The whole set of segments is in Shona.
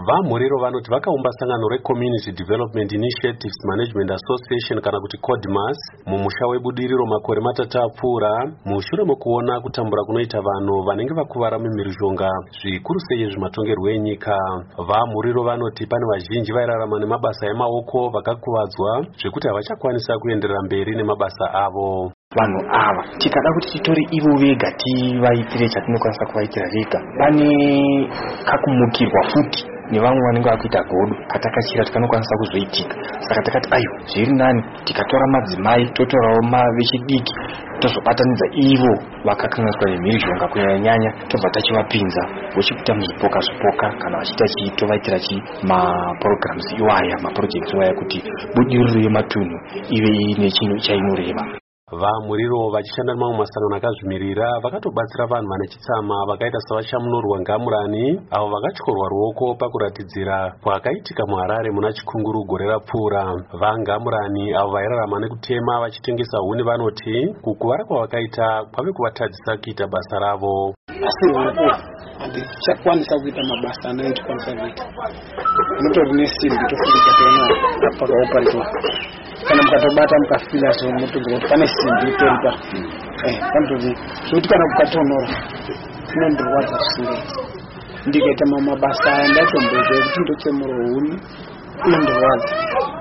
Vamuriro vanoti vakaumba sangano reCommunity Development Initiatives Management Association kana kuti CODMAS mumusha webudiriro makore matatu apfuura mushure mokuona kutambura kunoita vanhu vanenge vakuvara mumhirizhonga zvikuru sei zvimatongerwo enyika. Vamuriro vanoti pane vazhinji vairarama nemabasa emaoko vakakuvadzwa zvekuti havachakwanisa kuenderera mberi nemabasa avo. Vanhu ava tikada kuti titore ivo vega tivaitire chatinokwanisa kuvaitira vega, pane kakumukirwa futi nevamwe vanenge vakuita godo katakachira tikanokwanisa kuzoitika. Saka takati ayo zviri nani tikatora madzimai totorawo vechidiki tozobatanidza ivo vakakanganiswa nemhirizhonga kunyanya tobva tachivapinza vochikuita muzvipoka kana vachiita tovaitira maprograms iwaya maprojects iwaya kuti budiriro yematunhu ive ine chinhu chainoreva. Vamuriro vachishanda nemamwe masangano akazvimirira vakatobatsira vanhu vane chitsama vakaita savashamunurwa Ngamurani avo vakatyorwa ruoko pakuratidzira kwakaitika muHarare muna Chikunguru gore rapfuura. VaNgamurani avo vairarama nekutema vachitengesa huni vanoti kukuvara kwavakaita kwave kuvatadzisa kuita basa ravo. Asi ruoko handichakwanisa kuita mabasa anoitikwanisa kuita. Unotori nesimbi tofunika toona pakaoparetwa. Kana mukatobata mukafila zvomutunzwa kuti pane simbi itoripa panototi zvokuti kana kukatonora inondirwadza zvisingaiti. Ndikaita mabasa aya ndatomboita ekuti ndotsemura huni inondirwadza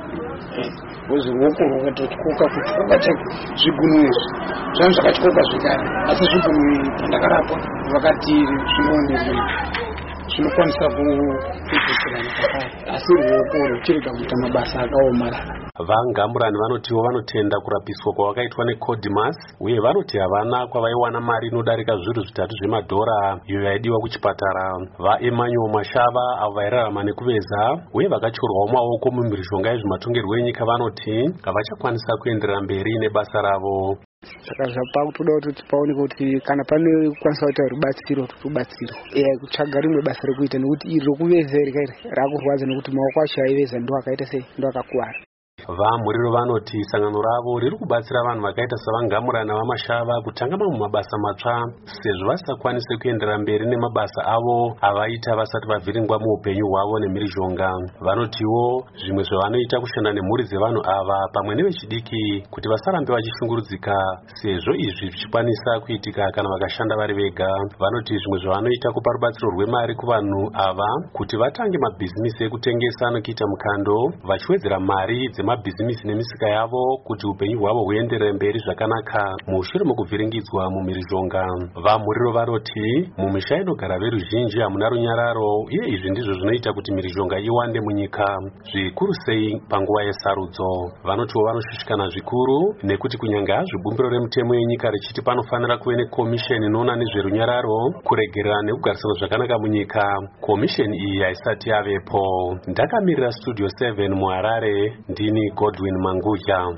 wozi ruoko rwakatotyoka kutyoka chaiko. Zvigunwe izvi zvangu zvakatyoka zvekare, asi zvigunwe pandakarapwa vakati zvinoonekwa zvinokwanisa kudzoserana pakare, asi ruoko ruchirega kuita mabasa akaomarara. VaNgamurani vanotiwo vanotenda kurapiswa kwavakaitwa neCODMAS uye vanoti havana kwavaiwana mari inodarika zviru zvitatu zvemadhora iyo yaidiwa kuchipatara. VaEmmanuel Mashava avo vairarama nekuveza uye vakatyorwawo maoko mumhirizhonga yezvimatongerwo enyika vanoti havachakwanisa kuenderera mberi nebasa ravo. Saka zvapa kutoda kuti paoneke kuti kana pane kukwanisa kuita rubatsiro rubatsiro kutsvaga rimwe basa rekuita nekuti iri rokuveza iri rakurwadza nekuti maoko acho aiveza ndo akaita sei ndo akakuwara. Vamuriro vanoti sangano ravo riri kubatsira vanhu vakaita savangamurana navamashava kutanga mamwe mabasa matsva sezvo vasingakwanisi kuenderera mberi nemabasa avo avaita vasati vavhiringwa muupenyu hwavo nemhirizhonga. Vanotiwo zvimwe zvavanoita kushanda nemhuri dzevanhu ava pamwe nevechidiki kuti vasarambe vachishungurudzika sezvo izvi zvichikwanisa kuitika kana vakashanda vari vega. Vanoti zvimwe zvavanoita kupa rubatsiro rwemari kuvanhu ava kuti vatange mabhizinisi ekutengesa nokuita mukando vachiwedzera mari mabhizinisi nemisika yavo kuti upenyu hwavo huenderere mberi zvakanaka mushure mokuvhiringidzwa mumhirizhonga. Vamuriro vanoti mumisha inogara veruzhinji hamuna runyararo uye izvi ndizvo zvinoita kuti mhirizhonga iwande munyika zvikuru sei panguva yesarudzo. Vanotiwo vanoshushikana zvikuru nekuti kunyanga hazvibumbiro remutemo yenyika richiti panofanira kuve nekomisheni inoona nezverunyararo kuregerera nekugarisana zvakanaka munyika, komisheni iyi haisati yavepo. Ndakamirira Studio 7 muHarare ndini Godwin Manguja.